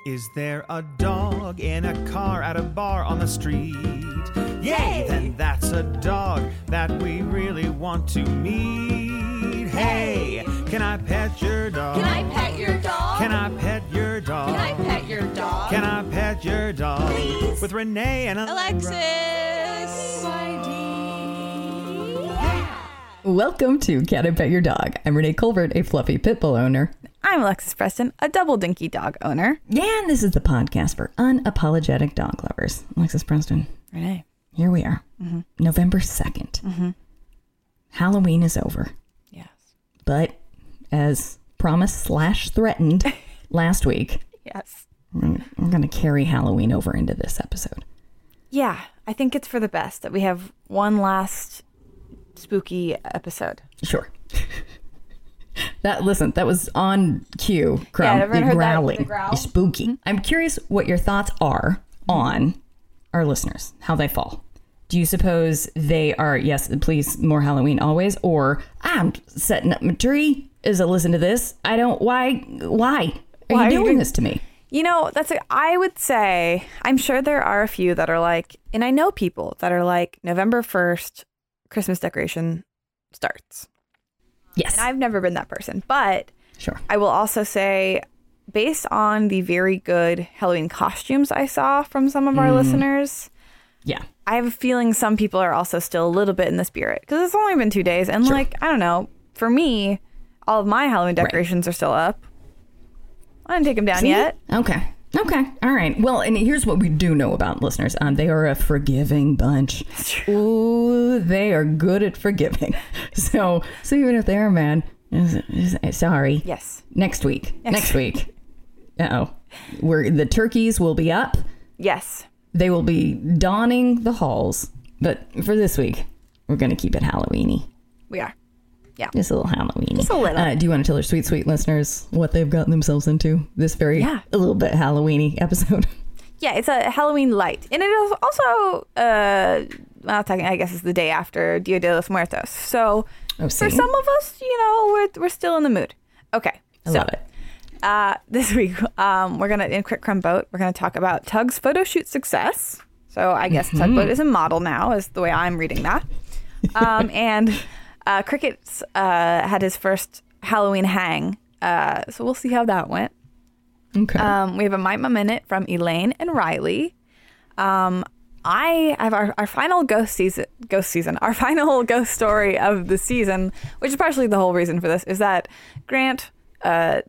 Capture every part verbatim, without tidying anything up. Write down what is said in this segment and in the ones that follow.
Is there a dog in a car at a bar on the street? Yay! Then that's a dog that we really want to meet. Hey, can I pet your dog? Can I pet your dog? Can I pet your dog? Can I pet your dog? Can I pet your dog? Please. With Renee and Alexis. Welcome to Can I Pet Your Dog? I'm Renee Colbert, a fluffy pit bull owner. I'm Alexis Preston, a double dinky dog owner. And this is the podcast for unapologetic dog lovers. Alexis Preston. Renee. Here we are. Mm-hmm. November second. Mm-hmm. Halloween is over. Yes. But as promised slash threatened last week, yes, we're, we're going to carry Halloween over into this episode. Yeah, I think it's for the best that we have one last spooky episode. Sure. That listen, that was on cue. Crumb, yeah, everyone the heard growling, that, the growl. spooky. Mm-hmm. I'm curious what your thoughts are on our listeners, how they fall. Do you suppose they are, yes, please, more Halloween always, or I'm setting up my tree as I listen to this. I don't, why, why are Why you are doing you- this to me? You know, that's a, I would say, I'm sure there are a few that are like, and I know people that are like, November first, Christmas decoration starts. Yes. And I've never been that person, but Sure. I will also say, based on the very good Halloween costumes I saw from some of our Mm. listeners, Yeah. I have a feeling some people are also still a little bit in the spirit because it's only been two days. And Sure. like, I don't know, for me, all of my Halloween decorations are still up. I didn't take them down See? yet. Okay. Okay. All right. Well, and here's what we do know about listeners. Um, they are a forgiving bunch. Ooh, they are good at forgiving. So, so even if they're mad, is- is- sorry. Yes. Next week. Next Next week. Uh-oh. Where the turkeys will be up. Yes. They will be donning the halls. But for this week, we're going to keep it Halloweeny. We are. Just a little Halloweeny. Just a little. Uh, do you want to tell our sweet, sweet listeners what they've gotten themselves into this very, Yeah. a little bit Halloweeny episode? Yeah, it's a Halloween light. And it is also, uh, well, talking, I guess it's the day after Dia de los Muertos. So Oh, for see? some of us, you know, we're, we're still in the mood. Okay. I so, love it. Uh, this week, um, we're going to, in Quick Crumb Boat, we're going to talk about Tug's photo shoot success. So I guess Mm-hmm. Tugboat is a model now, is the way I'm reading that. Um, and uh, Cricket's uh, had his first Halloween hang. Uh, so we'll see how that went. Okay. Um, we have a Might My Minute from Elaine and Riley. Um, I have our, our final ghost season, ghost season, our final ghost story of the season, which is partially the whole reason for this, is that Grant uh,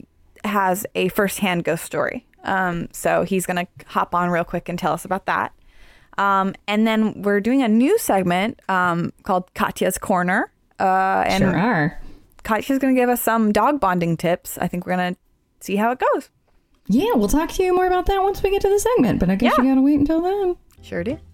has a firsthand ghost story. Um, so he's going to hop on real quick and tell us about that. Um, and then we're doing a new segment um, called Katya's Corner. Uh, and sure are. Katya's going to give us some dog bonding tips. I think we're going to see how it goes. Yeah, we'll talk to you more about that once we get to the segment, but I guess Yeah. you gotta wait until then. Sure do.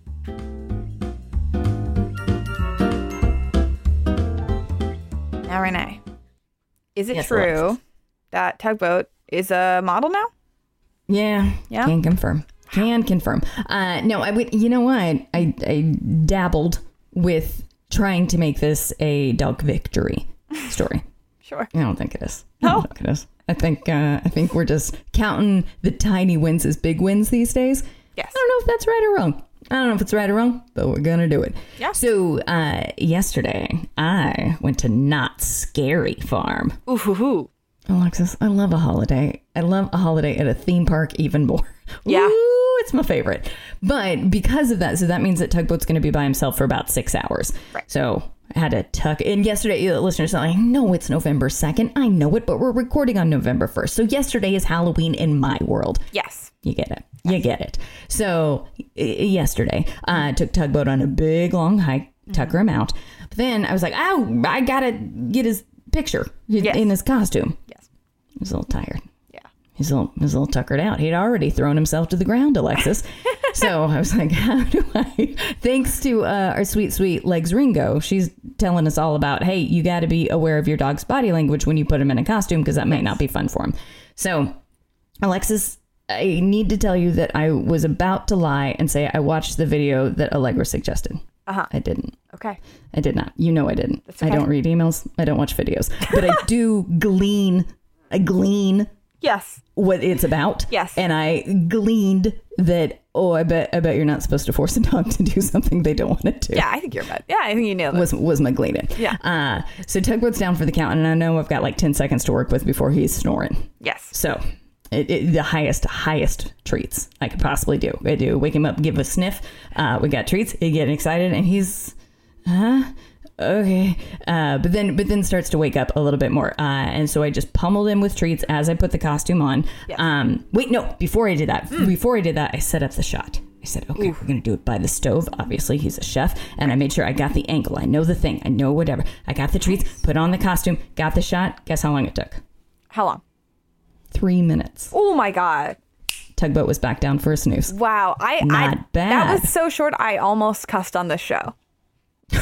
Now, Renee, is it Yes, true Alexis. that Tugboat is a model now? Yeah, Yeah? can confirm. Can confirm. Uh, no, I would. You know what? I I dabbled with trying to make this a dog victory story. Sure. I don't think it is. No? I don't think it is. I think uh, I think we're just counting the tiny wins as big wins these days. Yes. I don't know if that's right or wrong. I don't know if it's right or wrong, but we're gonna do it. Yeah. So uh, yesterday, I went to Not Scary Farm. Ooh, hoo, hoo. Alexis, I love a holiday. I love a holiday at a theme park even more. Yeah. Ooh, it's my favorite. But because of that, so that means that Tugboat's going to be by himself for about six hours. Right. So I had to tuck. And yesterday, uh, listeners are like, no, it's November second. I know it, but we're recording on November first. So yesterday is Halloween in my world. Yes. You get it. You get it. So y- yesterday, I took Tugboat on a big, long hike, tucker him out. But then I was like, oh, I got to get his picture Yes. in his costume. Yes. He was a little tired. Yeah. He's a little, he's a little tuckered out. He'd already thrown himself to the ground, Alexis. So I was like, how do I? Thanks to uh, our sweet, sweet Legs Ringo. She's telling us all about, hey, you got to be aware of your dog's body language when you put him in a costume because that might not be fun for him. So, Alexis, I need to tell you that I was about to lie and say I watched the video that Allegra suggested. Uh-huh. I didn't. Okay. I did not. You know I didn't. That's okay. I don't read emails. I don't watch videos. But I do glean, I glean Yes. what it's about. Yes. And I gleaned that, oh, I bet I bet you're not supposed to force a dog to do something they don't want to do. Yeah, I think you're right. Yeah, I think you nailed it. Was was my gleaning. Yeah. Uh, so Tugboat's down for the count, and I know I've got like ten seconds to work with before he's snoring. Yes. So it, it, the highest, highest treats I could possibly do. I do wake him up, give a sniff. Uh, we got treats. He getting excited, and he's, huh? Okay. Uh, but then, but then starts to wake up a little bit more. Uh, and so I just pummeled him with treats as I put the costume on. Yes. Um, wait, no, before I did that, mm. before I did that, I set up the shot. I said, okay, Ooh. we're going to do it by the stove. Obviously, he's a chef. And I made sure I got the angle. I know the thing. I know whatever. I got the treats, put on the costume, got the shot. Guess how long it took? How long? Three minutes. Oh, my God. Tugboat was back down for a snooze. Wow. I, Not I, bad. That was so short, I almost cussed on this show. So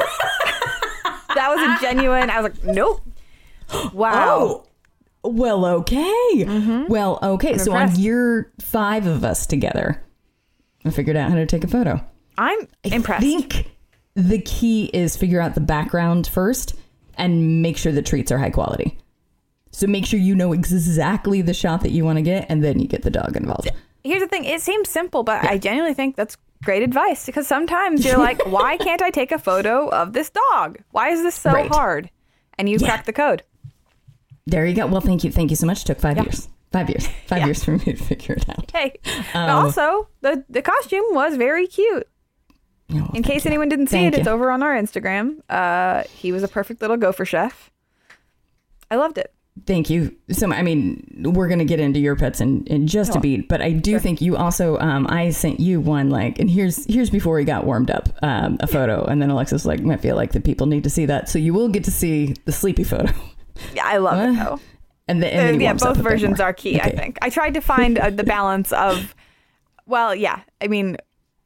that was a genuine, I was like, nope. Wow. Oh, well, okay. Mm-hmm. Well, okay. I'm so impressed. on year five of us together, I figured out how to take a photo. I'm I impressed. I think the key is figure out the background first and make sure the treats are high quality. So make sure you know exactly the shot that you want to get, and then you get the dog involved. Here's the thing. It seems simple, but yeah. I genuinely think that's great advice, because sometimes you're like, why can't I take a photo of this dog? Why is this so right. hard? And you yeah. cracked the code. There you go. Well, thank you. Thank you so much. It took five yeah. years. Five years. Five yeah. years for me to figure it out. Hey, Um, but also the, the costume was very cute. Oh, well, In case you. anyone didn't see Thank it, it's you. over on our Instagram. Uh, he was a perfect little gopher chef. I loved it. Thank you. So, I mean, we're going to get into your pets in, in just Oh, a beat, but I do sure. think you also, um, I sent you one, like, and here's here's before he got warmed up, um, a photo. And then Alexis was like, I feel like the people need to see that. So you will get to see the sleepy photo. Yeah, I love What? it though. And, the, and then Uh, he yeah, warms up both a bit versions more. are key, I Okay. think. I tried to find uh, the balance of, well, yeah, I mean,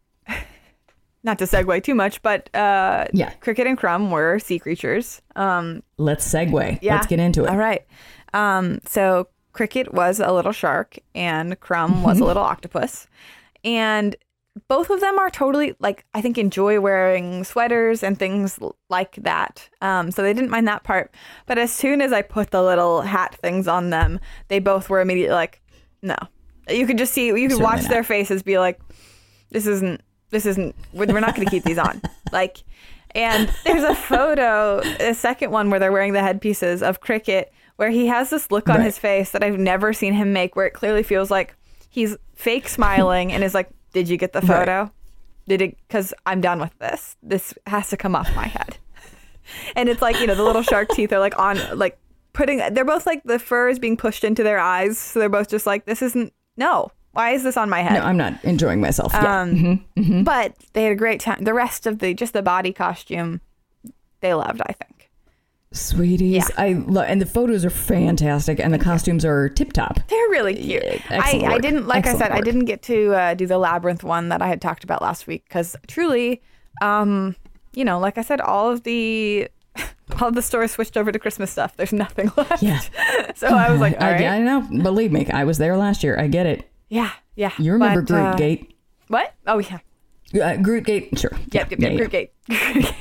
not to segue too much, but uh, Yeah. Cricket and Crumb were sea creatures. Um, Let's segue. yeah. Let's get into it. All right. Um, so Cricket was a little shark and Crumb was a little octopus. And both of them are totally, like, I think enjoy wearing sweaters and things l- like that. Um, so they didn't mind that part. But as soon as I put the little hat things on them, they both were immediately like, no. You could just see, you could Certainly watch not. their faces be like, this isn't, this isn't, we're, we're not going to keep these on. Like, and there's a photo, a second one where they're wearing the headpieces of Cricket, where he has this look on Right. his face that I've never seen him make, where it clearly feels like he's fake smiling and is like, did you get the photo? Right. Did it? Because I'm done with this. This has to come off my head. And it's like, you know, the little shark teeth are like on, like putting, they're both like the fur is being pushed into their eyes. So they're both just like, this isn't, no. Why is this on my head? No, I'm not enjoying myself. Yeah. Um, Mhm, mhm. But they had a great time. The rest of the, just the body costume, they loved, I think. Sweeties. Yeah. I love, and the photos are fantastic, and the costumes are tip top. They're really cute. Yeah, I, excellent I work. didn't, like Excellent I said, I work. didn't get to uh, do the labyrinth one that I had talked about last week because truly, um, you know, like I said, all of the all of the stores switched over to Christmas stuff. There's nothing left. Yeah. So I was like, all I, right. I know. Believe me, I was there last year. I get it. Yeah, yeah. You remember But, Groot uh, Gate? What? Oh, yeah. Uh, Groot Gate, sure. Yep, yep, Yeah, yep. Groot Gate.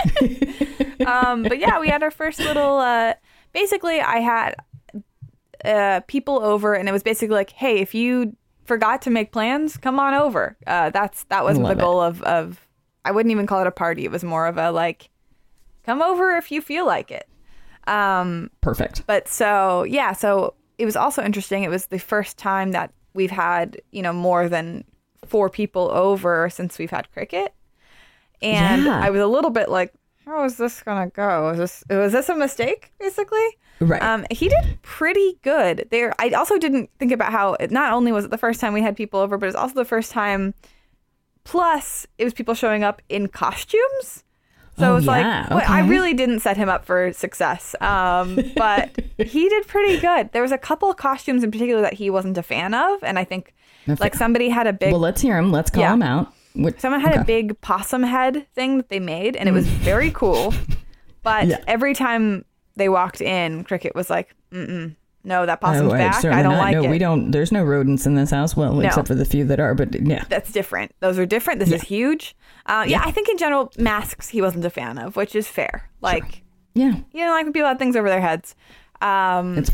um, but yeah, we had our first little. Uh, basically, I had uh, people over, and it was basically like, "Hey, if you forgot to make plans, come on over." Uh, that's that was Love the it. goal of of. I wouldn't even call it a party. It was more of a like, come over if you feel like it. Um, Perfect. but so yeah, so it was also interesting. It was the first time that we've had, you know, more than four people over since we've had Cricket. And Yeah. I was a little bit like, how is this gonna go? Is this was this a mistake, basically? Right. Um, he did pretty good there. I also didn't think about how it, not only was it the first time we had people over, but it's also the first time. Plus, it was people showing up in costumes. So Oh, it's yeah, like, well, I okay. really didn't set him up for success. Um, but he did pretty good. There was a couple of costumes in particular that he wasn't a fan of. And I think Okay. like somebody had a big, Well, let's hear him. Let's call Yeah. him out. What- someone had okay. a big possum head thing that they made and it was very cool. But Yeah. every time they walked in, Cricket was like, mm-mm, no, that possum's Oh, back. certainly I don't not. like no, it. we don't. There's no rodents in this house. Well, No. except for the few that are. But yeah, That's different. Those are different. This is huge. Uh, yeah. Yeah. I think in general, masks he wasn't a fan of, which is fair. Like, yeah, you know, like when people have things over their heads. Um, it's fine.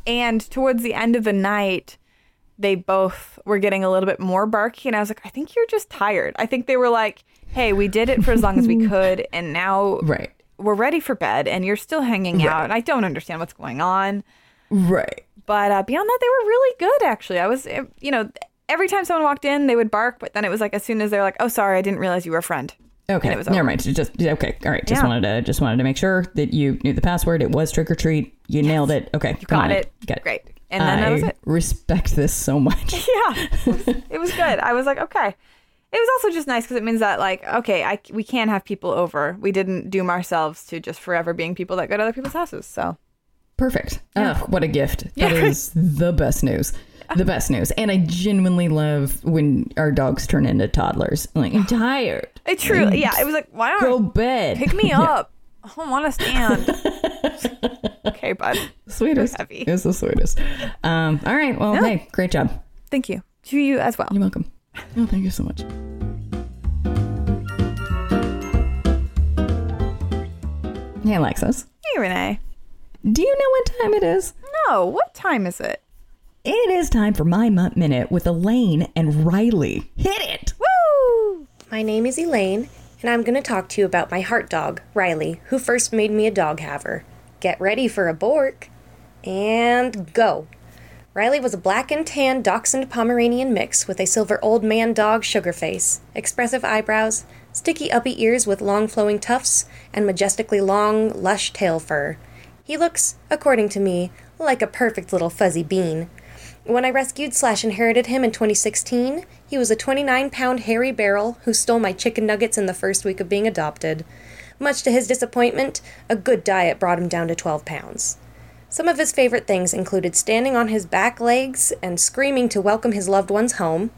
And towards the end of the night, they both were getting a little bit more barky. And I was like, I think you're just tired. I think they were like, hey, we did it for as long as we could. And now right. we're ready for bed. And you're still hanging right. out. And I don't understand what's going on. Right. But uh, beyond that, they were really good, actually. I was, you know, every time someone walked in, they would bark. But then it was like, as soon as they're like, oh, sorry, I didn't realize you were a friend. Okay, And it was never over. mind. Just okay, all right. Just Yeah. wanted to just wanted to make sure that you knew the password. It was trick or treat. You nailed it. Okay, You come got on. it. Got it. Great. And then I that was it. respect this so much. Yeah, it was, it was good. I was like, okay. It was also just nice because it means that, like, okay, I, we can have people over. We didn't doom ourselves to just forever being people that go to other people's houses. So Perfect. Yeah. Ugh, what a gift. Yeah. That is the best news. The best news. And I genuinely love when our dogs turn into toddlers. I'm like, I'm tired. it truly, yeah, it was like, why Go don't bed. pick me Yeah. up? I don't want to stand. Okay, bud. Sweetest. Heavy. It's the sweetest. Um, all right. Well, Yeah. hey, great job. Thank you. To you as well. You're welcome. Oh, thank you so much. Hey, Alexis. Hey, Renee. Do you know what time it is? No, what time is it? It is time for My Mutt Minute with Elaine and Riley. Hit it! Woo! My name is Elaine, and I'm going to talk to you about my heart dog, Riley, who first made me a dog haver. Get ready for a bork. And go. Riley was a black and tan dachshund Pomeranian mix with a silver old man dog sugar face, expressive eyebrows, sticky uppy ears with long flowing tufts, and majestically long, lush tail fur. He looks, according to me, like a perfect little fuzzy bean. When I rescued slash inherited him in twenty sixteen, he was a twenty-nine pound hairy barrel who stole my chicken nuggets in the first week of being adopted. Much to his disappointment, a good diet brought him down to twelve pounds. Some of his favorite things included standing on his back legs and screaming to welcome his loved ones home,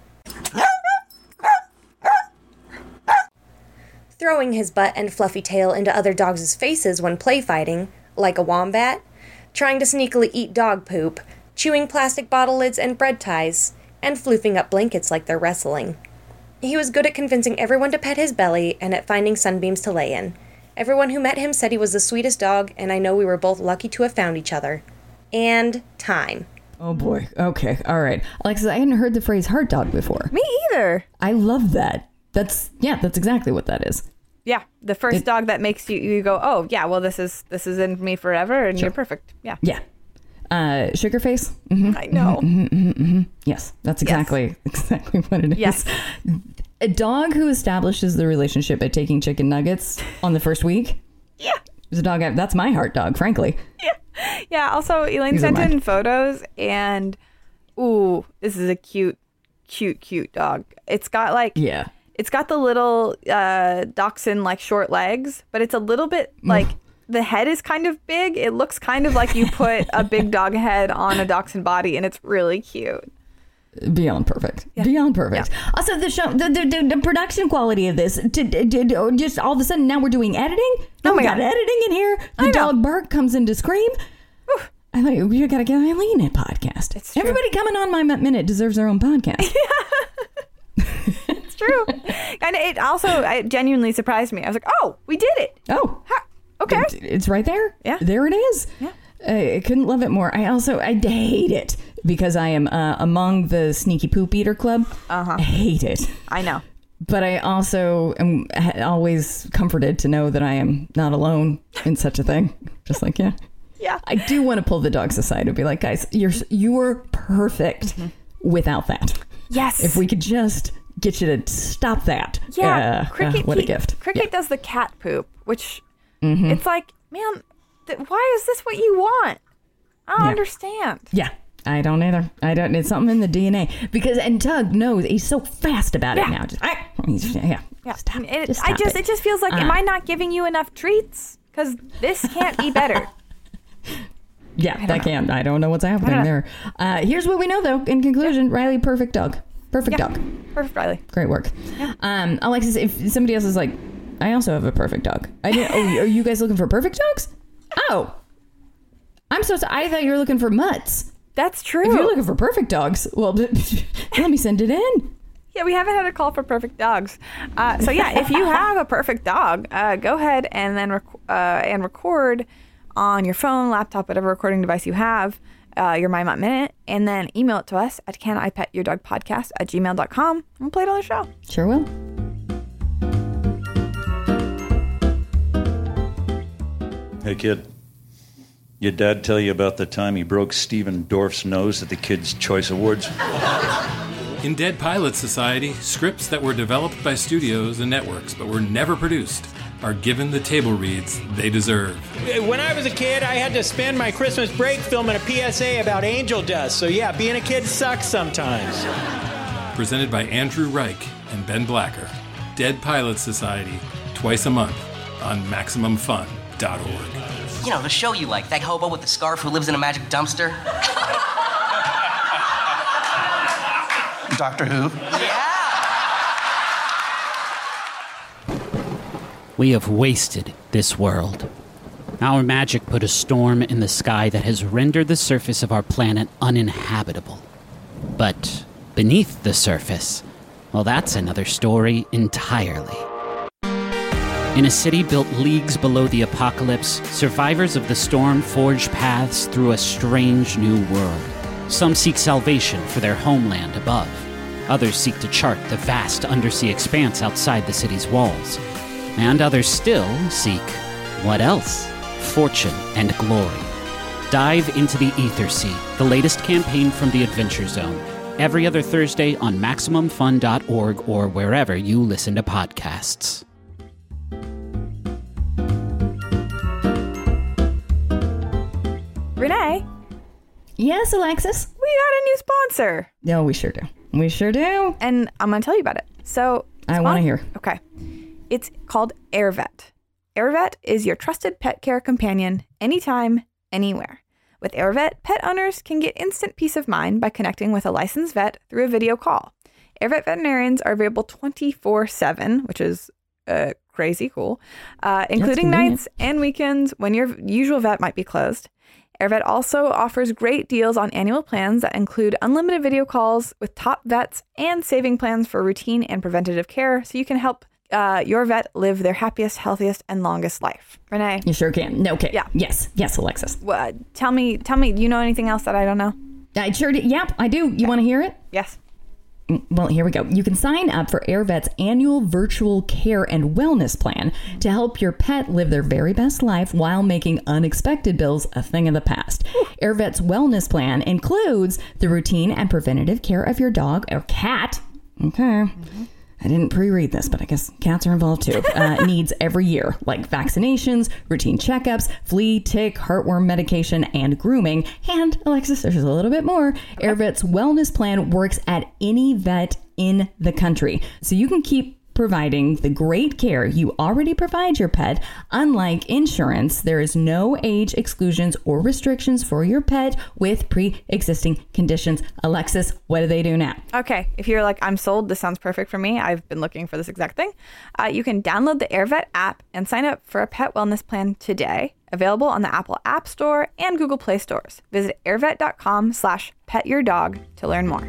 throwing his butt and fluffy tail into other dogs' faces when play fighting, like a wombat, trying to sneakily eat dog poop, chewing plastic bottle lids and bread ties, and floofing up blankets like they're wrestling. He was good at convincing everyone to pet his belly and at finding sunbeams to lay in. Everyone who met him said he was the sweetest dog, and I know we were both lucky to have found each other. And time. Oh boy. Okay. All right. Alexis, I hadn't heard the phrase heart dog before. Me either. I love that. That's, yeah, that's exactly what that is. Yeah, the first It- dog that makes you you go, oh yeah, well this is this is in me forever, and Sure. you're perfect. Yeah, Yeah. Uh, sugar face? Mm-hmm. I know. Yes, that's exactly exactly what it is. Yes. A dog who establishes the relationship by taking chicken nuggets on the first week Yeah, is a dog. I, that's my heart dog, frankly. yeah. Also, Elaine These are sent mine. in photos, and ooh, this is a cute, cute, cute dog. It's got like Yeah. it's got the little uh, dachshund like short legs, but it's a little bit like the head is kind of big. It looks kind of like you put a big dog head on a dachshund body, and it's really cute. Beyond perfect. Beyond perfect. Also, the show, the, the, the, the production quality of this, to, to, to- just all of a sudden now we're doing editing. Now Oh we my got God. editing in here. The I know. dog bark comes in to scream. I thought you, you got to get Eileen a podcast. It's true. Everybody coming on My Minute deserves their own podcast. It's true. And it also it genuinely surprised me. I was like, oh, we did it. Oh, Ha- Okay. It- it's right there. Yeah. There it is. Yeah. I couldn't love it more. I also, I hate it because I am uh, among the sneaky poop eater club. Uh-huh. I hate it. I know. But I also am ha- always comforted to know that I am not alone in such a thing. Just like, yeah. Yeah. I do want to pull the dogs aside and be like, guys, you're you were perfect without that. Yes. If we could just get you to stop that. Yeah. Uh, Cricket. uh, what a he- gift. Cricket Yeah. does the cat poop, which Mm-hmm. it's like, man, th- why is this what you want? I don't Yeah. understand. Yeah. I don't either. I don't. It's something in the D N A because and Tug knows he's so fast about Yeah. it now. Just, ah, he's- yeah. Yeah. Stop. And it, just I stop just it. it just feels like, am Uh. I not giving you enough treats? Because this can't be better. Yeah, that know. can. I don't know what's happening know. there. Uh, here's what we know, though. In conclusion, Riley, perfect dog. Perfect Yeah. dog. Perfect, Riley. Great work. Um, Alexis, if somebody else is like, I also have a perfect dog. I didn't. Oh, are you guys looking for perfect dogs? Oh, I'm so sorry. I thought you were looking for mutts. That's true. If you're looking for perfect dogs, well, let me send it in. Yeah, we haven't had a call for perfect dogs. Uh, so yeah, if you have a perfect dog, uh, go ahead and then rec- uh, and record on your phone, laptop, whatever recording device you have, uh, your My Mutt Minute, and then email it to us at can I pet your dog podcast at gmail dot com, and we'll play it on the show. Sure will. Hey, kid. Your dad tell you about the time he broke Steven Dorff's nose at the Kids' Choice Awards? In Dead Pilot Society, scripts that were developed by studios and networks but were never produced are given the table reads they deserve. When I was a kid, I had to spend my Christmas break filming a P S A about angel dust. So yeah, being a kid sucks sometimes. Presented by Andrew Reich and Ben Blacker. Dead Pilot Society, twice a month on Maximum Fun dot org. You know, the show you like, that hobo with the scarf who lives in a magic dumpster. Doctor Who? Yeah! We have wasted this world. Our magic put a storm in the sky that has rendered the surface of our planet uninhabitable. But beneath the surface, well, that's another story entirely. In a city built leagues below the apocalypse, survivors of the storm forge paths through a strange new world. Some seek salvation for their homeland above. Others seek to chart the vast undersea expanse outside the city's walls. And others still seek, what else? Fortune and glory. Dive into the Ether Sea, the latest campaign from the Adventure Zone, every other Thursday on Maximum Fun dot org or wherever you listen to podcasts. Renee? Yes, Alexis? We got a new sponsor. No, we sure do. We sure do. And I'm going to tell you about it. So, I want to hear. Okay. It's called AirVet. AirVet is your trusted pet care companion anytime, anywhere. With AirVet, pet owners can get instant peace of mind by connecting with a licensed vet through a video call. AirVet veterinarians are available twenty-four seven, which is uh, crazy cool, uh, including nights and weekends when your usual vet might be closed. AirVet also offers great deals on annual plans that include unlimited video calls with top vets and saving plans for routine and preventative care, so you can help uh, your vet live their happiest, healthiest, and longest life. Renee? You sure can. No, okay. Yeah. Yes. Yes, Alexis. Well, tell me, tell me, do you know anything else that I don't know? I sure do. Yep, I do. You okay. want to hear it? Yes. Well, here we go. You can sign up for AirVet's annual virtual care and wellness plan to help your pet live their very best life while making unexpected bills a thing of the past. AirVet's wellness plan includes the routine and preventative care of your dog or cat. Okay. Mm-hmm. I didn't pre-read this, but I guess cats are involved too. Uh, needs every year, like vaccinations, routine checkups, flea, tick, heartworm medication, and grooming. And, Alexis, there's a little bit more. Okay. AirVet's wellness plan works at any vet in the country. So you can keep providing the great care you already provide your pet. Unlike insurance, there is no age exclusions or restrictions for your pet with pre-existing conditions. Alexis, what do they do now? Okay, if you're like, I'm sold, this sounds perfect for me, I've been looking for this exact thing. Uh, you can download the AirVet app and sign up for a pet wellness plan today. Available on the Apple App Store and Google Play stores. Visit airvet.com slash pet your dog to learn more.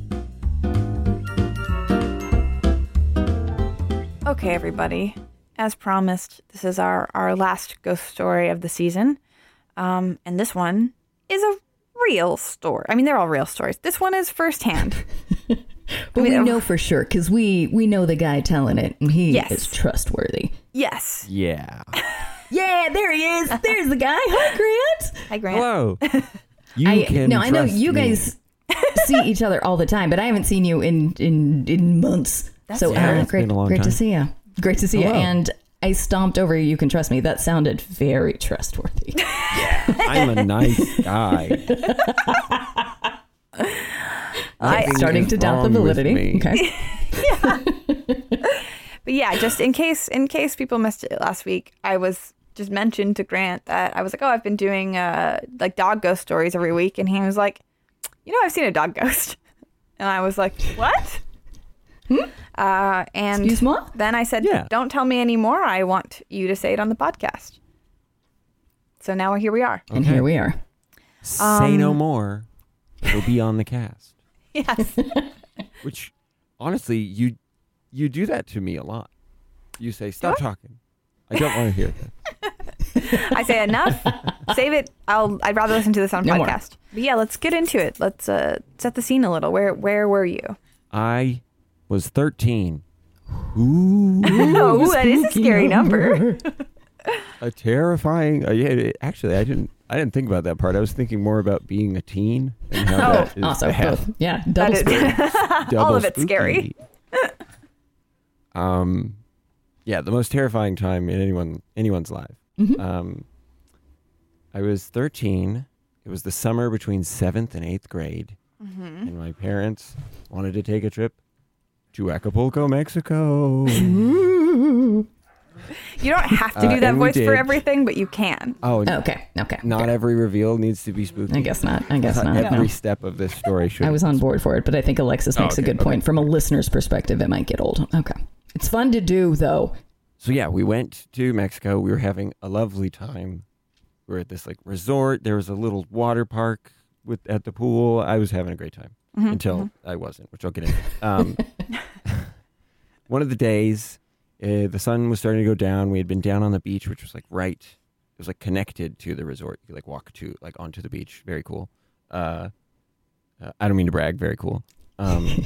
Okay, everybody. As promised, this is our, our last ghost story of the season. Um, and this one is a real story. I mean, they're all real stories. This one is firsthand. But I mean, we know for sure, because we, we know the guy telling it, and he yes. is trustworthy. Yes. Yeah. Yeah, there he is. There's the guy. Hi, Grant. Hi, Grant. Hello. You I, can No, I know you me. guys see each other all the time, but I haven't seen you in, in, in months. That's so yeah, uh, great, great time. to see you. Great to see Hello. you. And I stomped over You Can Trust Me. That sounded very trustworthy. Yeah, I'm a nice guy. I'm starting to doubt the validity. Okay. Yeah. But yeah, just in case in case people missed it last week, I was just mentioned to Grant that I was like, oh, I've been doing uh, like dog ghost stories every week. And he was like, you know, I've seen a dog ghost. And I was like, what? Hmm? Uh, and Excuse me? Then I said, yeah. don't tell me anymore. I want you to say it on the podcast. So now here we are. Okay. And here we are. Say Um, no more. It'll be on the cast. Yes. Which, honestly, you you do that to me a lot. You say, stop What? talking. I don't want to hear that. I say enough. Save it. I'll. I'd rather listen to this on No more. podcast. But yeah, let's get into it. Let's uh, set the scene a little. Where Where were you? I was thirteen. Ooh, Oh, that is a scary number. a terrifying. Uh, yeah, it- actually, I didn't. I didn't think about that part. I was thinking more about being a teen and how Oh, that is Also, bad. both. Yeah, double That is- scary. Double All of it's spooky. scary. um, yeah, the most terrifying time in anyone anyone's life. Um, I was thirteen. It was the summer between seventh and eighth grade, and my parents wanted to take a trip to Acapulco, Mexico. You don't have to do Uh, that and we voice for did. everything, but you can. Oh, Okay, okay. not okay. every reveal needs to be spooky. I guess not. I guess Not not. every No. step of this story should. I was on board for it, but I think Alexis Oh, makes okay, a good point. okay. From a listener's perspective, it might get old. Okay. It's fun to do, though. So yeah, we went to Mexico. We were having a lovely time. We were at this like resort. There was a little water park with at the pool. I was having a great time until I wasn't, which I'll get into. Um, one of the days, uh, the sun was starting to go down. We had been down on the beach, which was like right. It was like connected to the resort. You could like walk to like onto the beach. Very cool. Uh, uh, I don't mean to brag. Very cool. Um,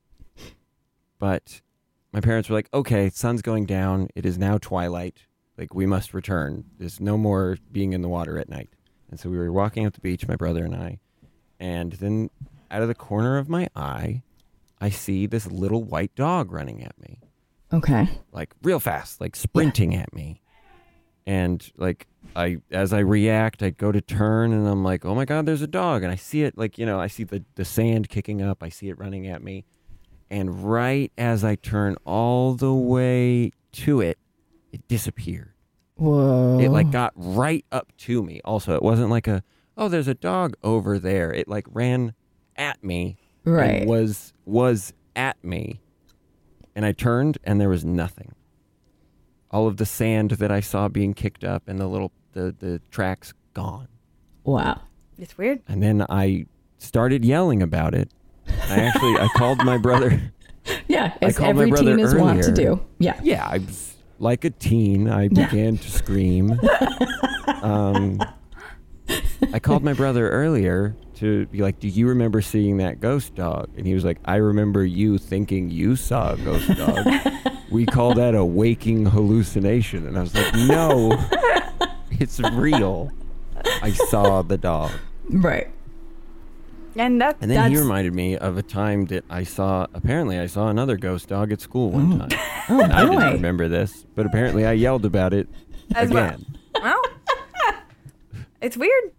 but my parents were like, okay, sun's going down. It is now twilight. Like, we must return. There's no more being in the water at night. And so we were walking up the beach, my brother and I. And then out of the corner of my eye, I see this little white dog running at me. Okay. Like, real fast, like sprinting at me. And, like, I as I react, I go to turn, and I'm like, oh, my God, there's a dog. And I see it, like, you know, I see the, the sand kicking up. I see it running at me. And right as I turn all the way to it, it disappeared. Whoa. It like got right up to me. Also, it wasn't like a, oh, there's a dog over there. It like ran at me. Right. And was was at me. And I turned and there was nothing. All of the sand that I saw being kicked up and the little the, the tracks gone. Wow. It's weird. And then I started yelling about it. I actually I called my brother. Yeah, I as called my every brother teen is wont to earlier. do. Yeah. Yeah, I was like a teen. I began to scream. Um, I called my brother earlier to be like, do you remember seeing that ghost dog? And he was like, I remember you thinking you saw a ghost dog. We call that a waking hallucination. And I was like, no, it's real. I saw the dog. Right. And that And then he That's- reminded me of a time that I saw, apparently I saw another ghost dog at school one time. Oh, And I boy. didn't remember this, but apparently I yelled about it As well. again. well, it's weird.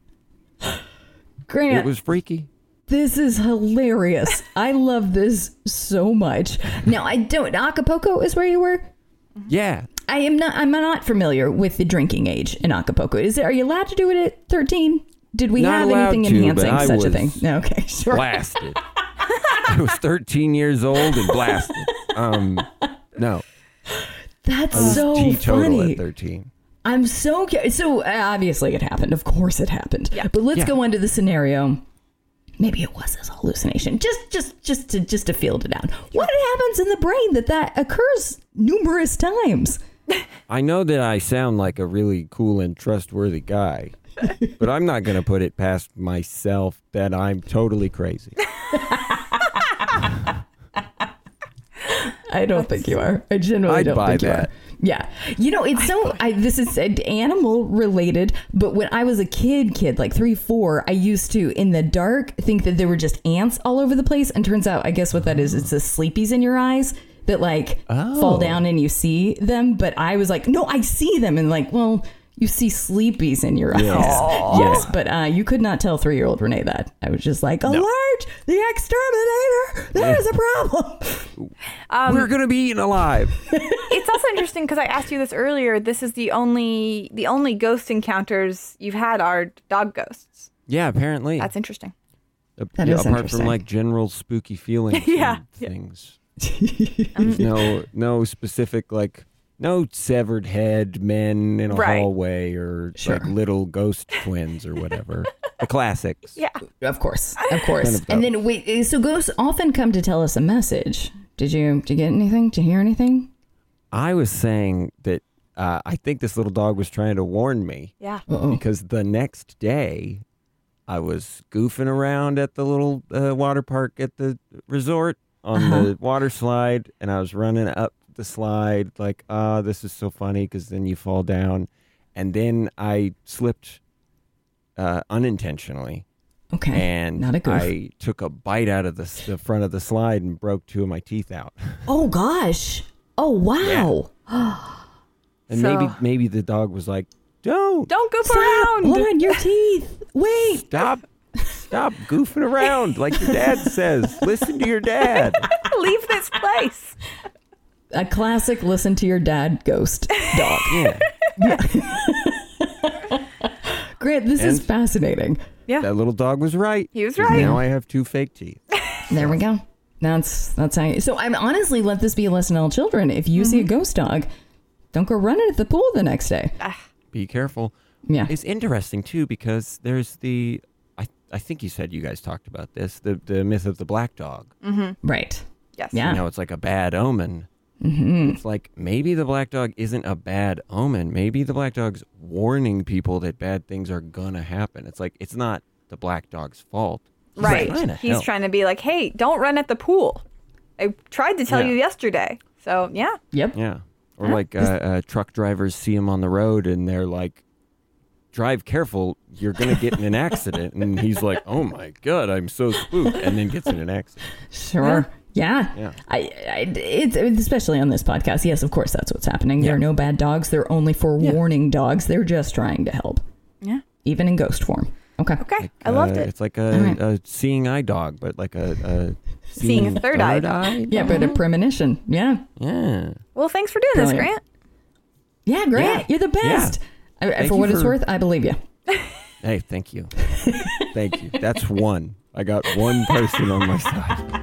Grant, It was freaky. this is hilarious. I love this so much. Now, I don't. Acapulco is where you were? Yeah. I am not. I'm not familiar with the drinking age in Acapulco. Is it? Are you allowed to do it at thirteen? Did we Not have allowed anything to, but enhancing I such a was thing? No, okay, sure. Blasted. I was thirteen years old and blasted. Um, no. That's I was so teetotal funny. at thirteen. I'm so cu- so uh, obviously it happened. Of course it happened. Yeah. But let's Yeah. go into the scenario. Maybe it was a hallucination. Just just just to just to field it out. What happens in the brain that that occurs numerous times? I know that I sound like a really cool and trustworthy guy, but I'm not going to put it past myself that I'm totally crazy. I don't think you are. I genuinely I'd don't buy think you that. are. Yeah. You know, it's so, I, this is uh, animal related, but when I was a kid, kid, like three, four, I used to, in the dark, think that there were just ants all over the place. And turns out, I guess what that is, it's the sleepies in your eyes that like Oh. fall down and you see them. But I was like, no, I see them. And like, well, you see sleepies in your eyes. Yeah. Yes, but uh, you could not tell three-year-old Renee that. I was just like, alert, the exterminator, there's a problem. Um, We're going to be eaten alive. It's also interesting because I asked you this earlier. This is the only the only ghost encounters you've had are dog ghosts. Yeah, apparently. That's interesting. Uh, That yeah, is apart interesting. from like general spooky feelings Yeah. and things. There's no no specific like no severed head men in a Right. hallway or Sure. like little ghost twins or whatever. The classics. Yeah. Of course, of course. Kind of And dope. then wait, so ghosts often come to tell us a message. Did you did you get anything? Did you hear anything? I was saying that uh, I think this little dog was trying to warn me. Yeah. Uh-oh. Because the next day, I was goofing around at the little uh, water park at the resort on Uh-huh. the water slide, and I was running up the slide like, oh, this is so funny, because then you fall down. And then I slipped uh, unintentionally. Okay. And Not a goof. I took a bite out of the, the front of the slide and broke two of my teeth out. Oh gosh. Oh wow. And So- maybe maybe the dog was like, don't. Don't goof Stop. around. Hold on, your teeth. Wait. Stop. Stop goofing around like your dad says. Listen to your dad. Leave this place. A classic listen to your dad ghost dog. Yeah. Grant, this is And- fascinating. Yeah. That little dog was right. He was 'Cause right. Now I have two fake teeth. There we go. That's that's how you, so I'm honestly let this be a lesson to all children. If you see a ghost dog, don't go running at the pool the next day. Be careful. Yeah. It's interesting too, because there's the I I think you said you guys talked about this, the the myth of the black dog. Right. Yes. Yeah. You know, it's like a bad omen. Mm-hmm. It's like maybe the black dog isn't a bad omen. Maybe the black dog's warning people that bad things are gonna happen. It's like it's not the black dog's fault. He's Right. trying to He's help. trying to be like, hey, don't run at the pool. I tried to tell Yeah. you yesterday. So, yeah. Yep. Yeah. Or like uh, uh, truck drivers see him on the road and they're like, drive careful, you're going to get in an accident. And he's like, oh my God, I'm so spooked. And then gets in an accident. Sure. Yeah. Yeah. I, I it's especially on this podcast. Yes, of course that's what's happening. There are no bad dogs. They're only for warning dogs. They're just trying to help. Yeah. Even in ghost form. Okay. Okay. I loved Uh, it. It's like a, All right. a seeing eye dog, but like a, a Seeing a third eye. eye Yeah, but a premonition. Yeah. Yeah. Well, thanks for doing Brilliant. this, Grant. Yeah, Grant, Yeah. you're the best. I, Thank for you what it's for- worth, I believe you. Hey, thank you. Thank you. That's one. I got one person on my side.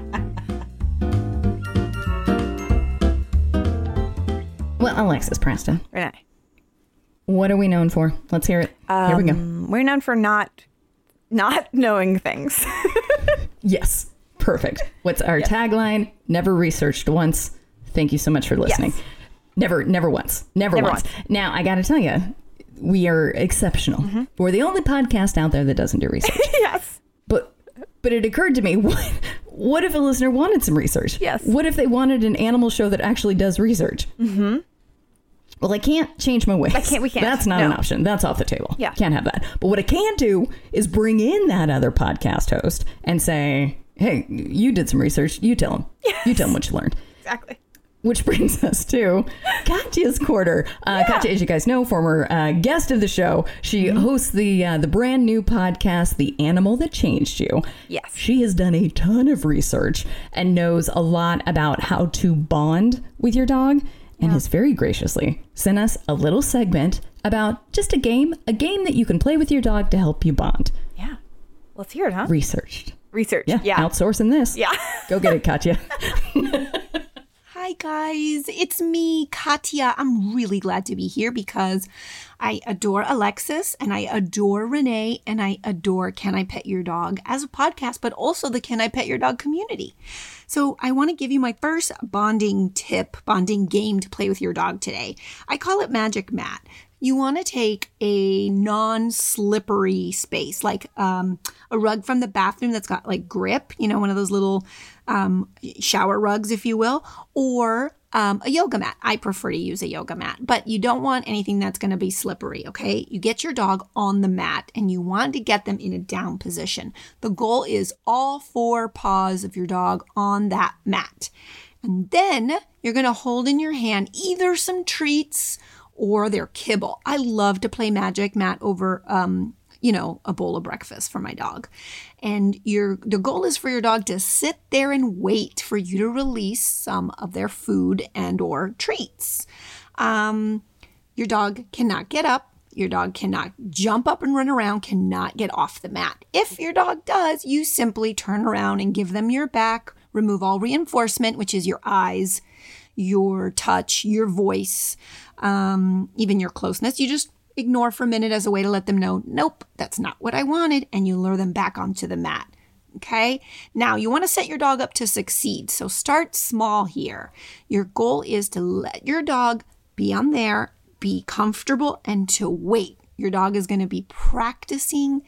Well, Alexis Preston, Renee. what are we known for? Let's hear it. Here we go. Um, We're known for not not knowing things. Yes. Perfect. What's our tagline? Never researched once. Thank you so much for listening. Yes. Never, never once. Never, Never once. once. Now, I got to tell you, we are exceptional. Mm-hmm. We're the only podcast out there that doesn't do research. Yes. But but it occurred to me, what, what if a listener wanted some research? Yes. What if they wanted an animal show that actually does research? Mm-hmm. Well, I can't change my ways. I can't- we can't. That's not No. an option. That's off the table. Yeah. Can't have that. But what I can do is bring in that other podcast host and say, hey, you did some research. You tell him. You tell him what you learned. Exactly. Which brings us to Katya's Quarter. Uh, Katya, as you guys know, former uh, guest of the show. She hosts the uh, the brand new podcast, The Animal That Changed You. Yes. She has done a ton of research and knows a lot about how to bond with your dog, and has very graciously sent us a little segment about just a game, a game that you can play with your dog to help you bond. Yeah. Let's hear it, huh? Researched. Research. Yeah, Yeah. outsourcing this. Yeah. Go get it, Katya. Hi guys, it's me, Katya. I'm really glad to be here because I adore Alexis and I adore Renee and I adore Can I Pet Your Dog as a podcast, but also the Can I Pet Your Dog community. So I want to give you my first bonding tip, bonding game to play with your dog today. I call it Magic Mat. You want to take a non-slippery space, like um, a rug from the bathroom that's got like grip, you know, one of those little um, shower rugs, if you will, or um, a yoga mat. I prefer to use a yoga mat, but you don't want anything that's going to be slippery, okay? You get your dog on the mat and you want to get them in a down position. The goal is all four paws of your dog on that mat. And then you're going to hold in your hand either some treats or their kibble. I love to play Magic Mat over, um, you know, a bowl of breakfast for my dog. And your the goal is for your dog to sit there and wait for you to release some of their food and or treats. Um, your dog cannot get up. Your dog cannot jump up and run around, cannot get off the mat. If your dog does, you simply turn around and give them your back, remove all reinforcement, which is your eyes, your touch, your voice, um, even your closeness. You just ignore for a minute as a way to let them know, nope, that's not what I wanted, and you lure them back onto the mat. Okay? Now, you want to set your dog up to succeed. So start small here. Your goal is to let your dog be on there, be comfortable and to wait. Your dog is going to be practicing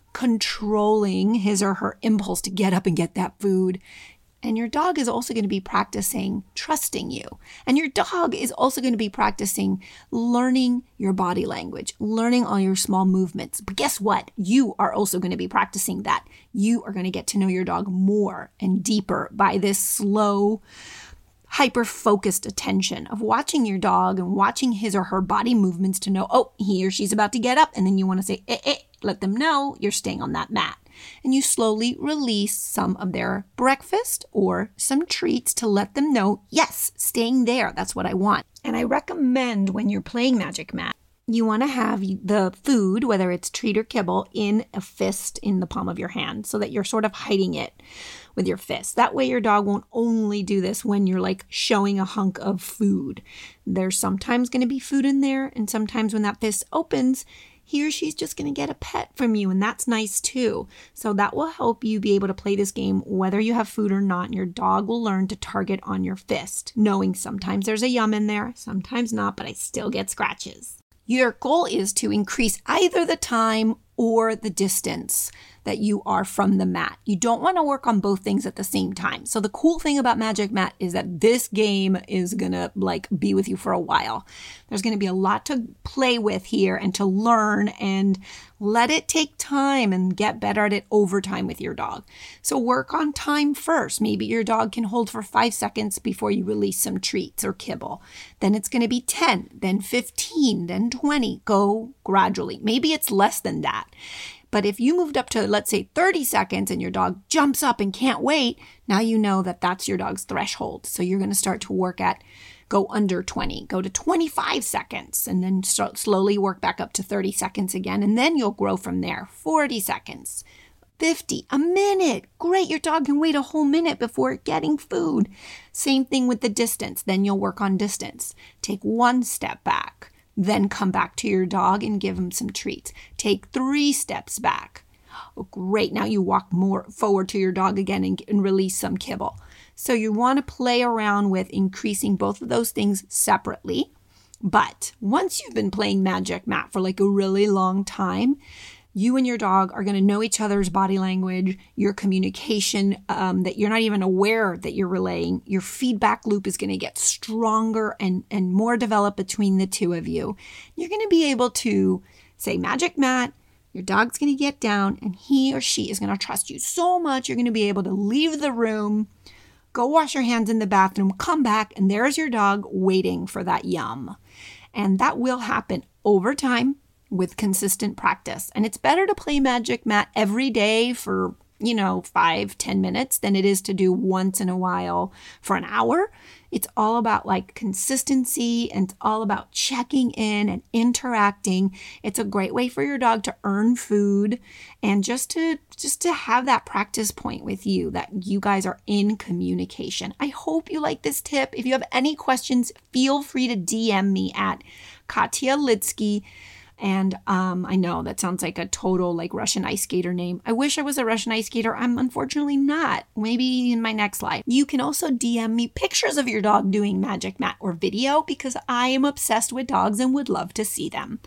controlling his or her impulse to get up and get that food. And your dog is also going to be practicing trusting you. And your dog is also going to be practicing learning your body language, learning all your small movements. But guess what? You are also going to be practicing that. You are going to get to know your dog more and deeper by this slow, hyper-focused attention of watching your dog and watching his or her body movements to know, oh, he or she's about to get up. And then you want to say, eh, eh, let them know you're staying on that mat. And you slowly release some of their breakfast or some treats to let them know, yes, staying there, that's what I want. And I recommend when you're playing Magic Mat, you want to have the food, whether it's treat or kibble, in a fist in the palm of your hand so that you're sort of hiding it with your fist. That way your dog won't only do this when you're like showing a hunk of food. There's sometimes going to be food in there, and sometimes when that fist opens, he or she's just going to get a pet from you, and that's nice too. So that will help you be able to play this game whether you have food or not, and your dog will learn to target on your fist, knowing sometimes there's a yum in there, sometimes not, but I still get scratches. Your goal is to increase either the time or the distance that you are from the mat. You don't want to work on both things at the same time. So the cool thing about Magic Mat is that this game is going to like be with you for a while. There's going to be a lot to play with here and to learn, and let it take time and get better at it over time with your dog. So work on time first. Maybe your dog can hold for five seconds before you release some treats or kibble. Then it's going to be ten, then fifteen, then twenty. Go gradually. Maybe it's less than that. But if you moved up to, let's say, thirty seconds and your dog jumps up and can't wait, now you know that that's your dog's threshold. So you're going to start to work at go under twenty, go to twenty-five seconds, and then start slowly work back up to thirty seconds again. And then you'll grow from there. forty seconds, fifty, a minute. Great, your dog can wait a whole minute before getting food. Same thing with the distance. Then you'll work on distance. Take one step back. Then come back to your dog and give him some treats. Take three steps back. Oh, great. Now you walk more forward to your dog again and, and release some kibble. So you want to play around with increasing both of those things separately. But once you've been playing Magic Mat for like a really long time, you and your dog are going to know each other's body language, your communication um, that you're not even aware that you're relaying. Your feedback loop is going to get stronger and, and more developed between the two of you. You're going to be able to say Magic Mat, your dog's going to get down, and he or she is going to trust you so much. You're going to be able to leave the room, go wash your hands in the bathroom, come back, and there's your dog waiting for that yum. And that will happen over time, with consistent practice. And it's better to play Magic Mat every day for, you know, five, ten minutes than it is to do once in a while for an hour. It's all about like consistency, and it's all about checking in and interacting. It's a great way for your dog to earn food and just to just to have that practice point with you that you guys are in communication. I hope you like this tip. If you have any questions, feel free to D M me at Katya Litsky. And um, I know that sounds like a total like Russian ice skater name. I wish I was a Russian ice skater. I'm unfortunately not. Maybe in my next life. You can also D M me pictures of your dog doing Magic Mat or video, because I am obsessed with dogs and would love to see them.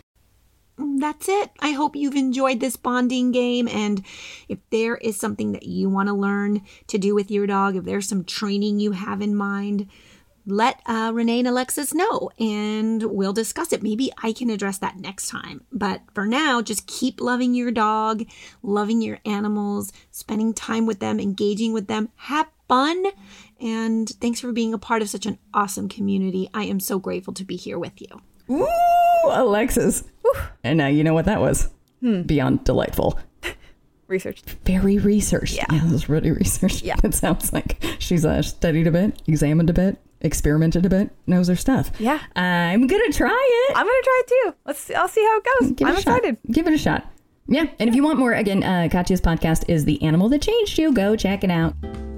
That's it. I hope you've enjoyed this bonding game. And if there is something that you want to learn to do with your dog, if there's some training you have in mind, let uh, Renee and Alexis know, and we'll discuss it. Maybe I can address that next time. But for now, just keep loving your dog, loving your animals, spending time with them, engaging with them. Have fun. And thanks for being a part of such an awesome community. I am so grateful to be here with you. Ooh, Alexis. Ooh. And now you know what that was. Hmm. Beyond delightful. Researched. Very researched. Yeah. Yeah, it was really researched. Yeah. It sounds like she's uh, studied a bit, examined a bit, experimented a bit, knows her stuff. Yeah. I'm going to try it. I'm going to try it too. Let's. I'll see how it goes. Give I'm it excited. Shot. Give it a shot. Yeah. And if you want more, again, uh, Katya's podcast is The Animal That Changed You. Go check it out.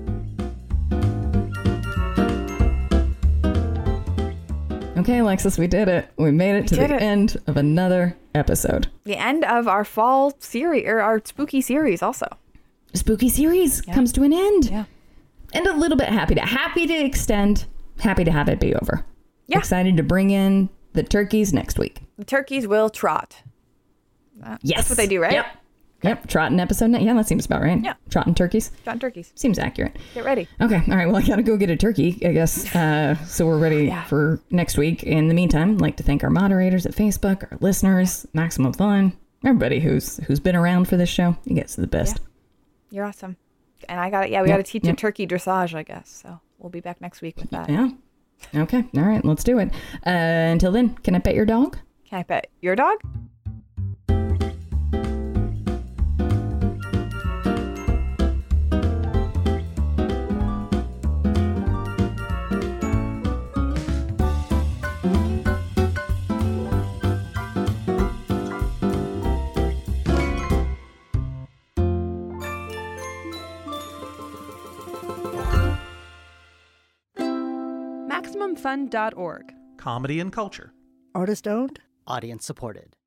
Okay, Alexis, we did it. We made it we to the it. end of another episode. The end of our fall series, or our spooky series also. Spooky series yeah. comes to an end. Yeah. And a little bit happy to happy to extend, happy to have it be over. Yeah. Excited to bring in the turkeys next week. The turkeys will trot. Uh, Yes. That's what they do, right? Yep. Yep. Trotting episode. ne- Yeah, that seems about right. Yeah. Trotting turkeys. Trotting turkeys. Seems accurate. Get ready. Okay. All right. Well, I got to go get a turkey, I guess. Uh, so we're ready Yeah. for next week. In the meantime, I'd like to thank our moderators at Facebook, our listeners, Maximum Fun, everybody who's who's been around for this show. You guys are the best. You're awesome. And I got it. Yeah, we Yep, got to teach yep. a turkey dressage, I guess. So we'll be back next week with that. Yeah. Okay. All right. Let's do it. Uh, until then, can I pet your dog? Can I pet your dog? Maximum Fun dot org. Comedy and culture. Artist owned. Audience supported.